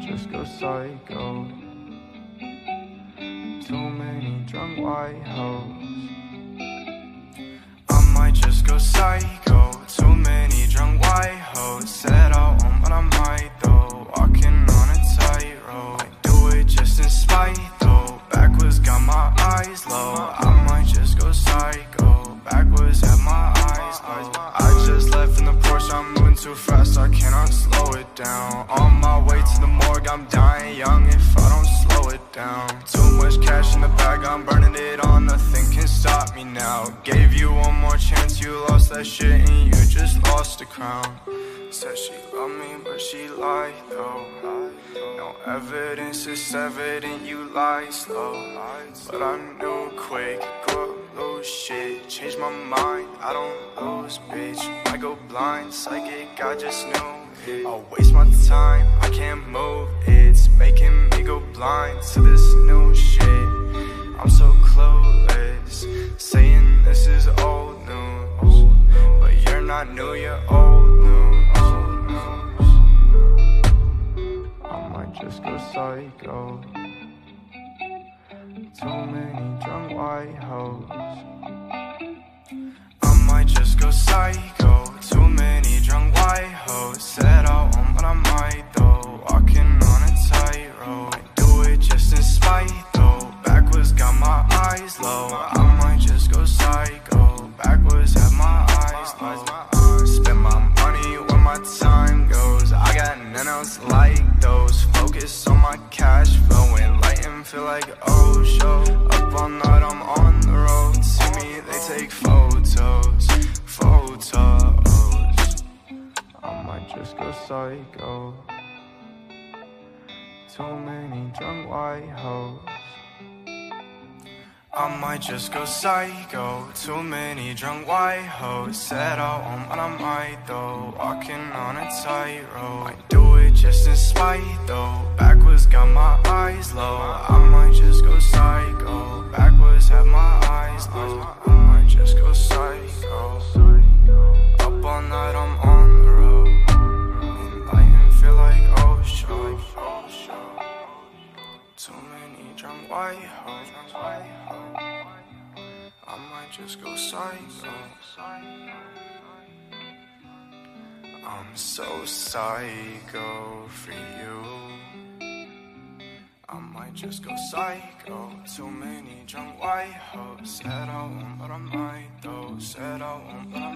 just go psycho. Too many drunk white hoes. I might just go psycho. Too many drunk white hoes. Said I won't, but I might though. Walking on a tightrope. I do it just in spite though. Backwards got my eyes low. I might just go psycho. Backwards have my eyes low. I just left in the Porsche. I'm moving too fast, I cannot slow it down. On my way to the morgue, I'm dying young if I don't slow it down. Too much cash in the bag, I'm burning it all. Nothing can stop me now. Gave you one more chance, you lost that shit and you just lost the crown. Said she loved me, but she lied though. No evidence, it's evident you lied slow. But I knew quick, go up, lose shit. Changed my mind, I don't lose, bitch. I go blind, psychic, I just knew. I'll waste my time, I can't move. It's making me go blind to this new shit. I'm so clueless, saying this is old news. But you're not new, you're old news. I might just go psycho. Too many drunk white hoes. I might just go psycho. Too many drunk white hoes. Said I won't, but I might though. Walking on a tightrope. I do it just in spite though. Backwards got my eyes low. I might just go psycho. Backwards have my eyes low. Spend my money where my time goes. I got none else like those. Focus on my cash flow. Enlightened, feel like oh show. Up all night, I'm on the road. See me, they take photos. I might just go psycho. Too many drunk white hoes. I might just go psycho. Too many drunk white hoes. Said I won't, but I might though. Walking on a tightrope. I do it just in spite though. Backwards got my eyes low. I might just go psycho. Backwards have my eyes low. I might just go psycho. Up all night, I'm on the road. Enlightened, feel like oh show. Too many drunk white hoes. I might just go psycho. I'm so psycho for you. I might just go psycho. Too many drunk white hoes. Said I won't, but I might though. Said I won't, but I